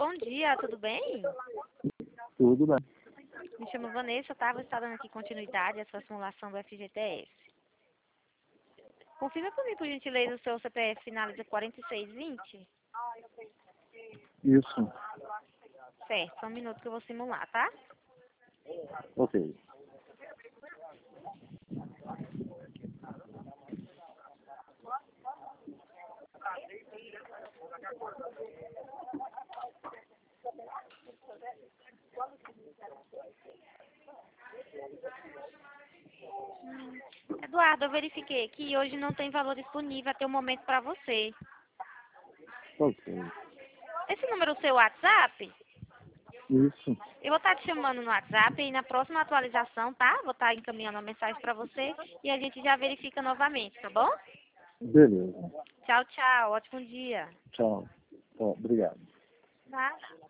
bom dia, tudo bem? Tudo bem. Me chamo Vanessa, tá? Vou estar dando aqui continuidade à sua simulação do FGTS. Confirma para mim, por gentileza, o seu CPF finaliza 4620? Isso. Certo, só um minuto que eu vou simular, tá? Ok. Eduardo, eu verifiquei que hoje não tem valor disponível até o momento para você. Ok. Esse número é o seu WhatsApp? Isso. Eu vou estar te chamando no WhatsApp e na próxima atualização, tá? Vou estar encaminhando uma mensagem para você e a gente já verifica novamente, tá bom? Beleza. Tchau, tchau. Ótimo dia. Tchau. Obrigado. Nada.